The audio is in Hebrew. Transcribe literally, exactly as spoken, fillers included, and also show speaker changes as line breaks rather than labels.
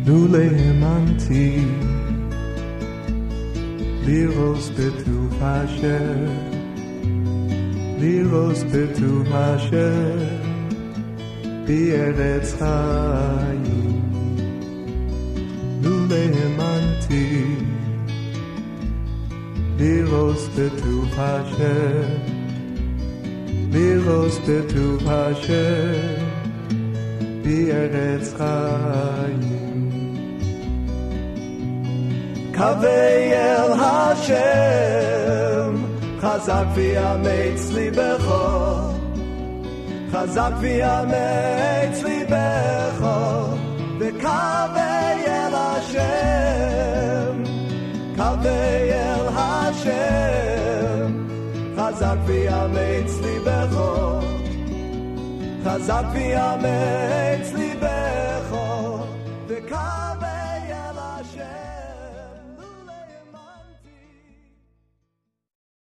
לולא האמנתי לירוס בטוב אשר, לירוס בטוב אשר בארץ חיים. לולא האמנתי לירוס בטוב אשר, לירוס בטוב אשר בארץ חיים. קווי אל השם, חזק ויאמץ ליבך, חזק ויאמץ ליבך, וקווי אל השם, קווי אל השם, חזק ויאמץ ליבך, חזק ויאמץ ליבך, וקווי אל השם.